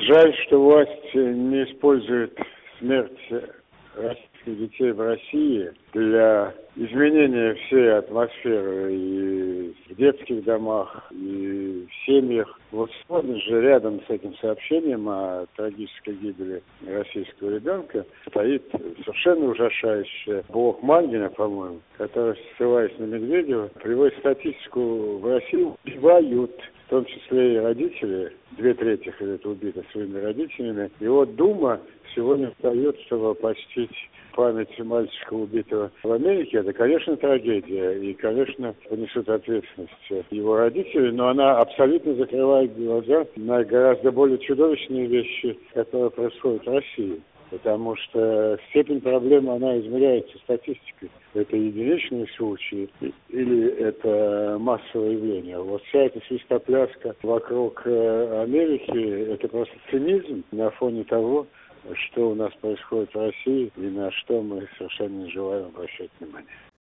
Жаль, что власть не использует смерть российских детей в России для изменения всей атмосферы и в детских домах, и в семьях. Вот сегодня же рядом с этим сообщением о трагической гибели российского ребенка стоит совершенно ужасающая блог Мангина, по-моему, который, ссылаясь на Медведева, приводит статистику: в России убивают, в том числе и родители, 2/3 это убито своими родителями. И вот Дума сегодня встает, чтобы почтить память мальчика, убитого в Америке. Это, конечно, трагедия, и, конечно, понесут ответственность его родители, но она абсолютно закрывает глаза на гораздо более чудовищные вещи, которые происходят в России. Потому что степень проблемы, она измеряется статистикой. Это единичные случаи или это массовое явление. Вот вся эта свистопляска вокруг Америки, это просто цинизм на фоне того, что у нас происходит в России и на что мы совершенно не желаем обращать внимание.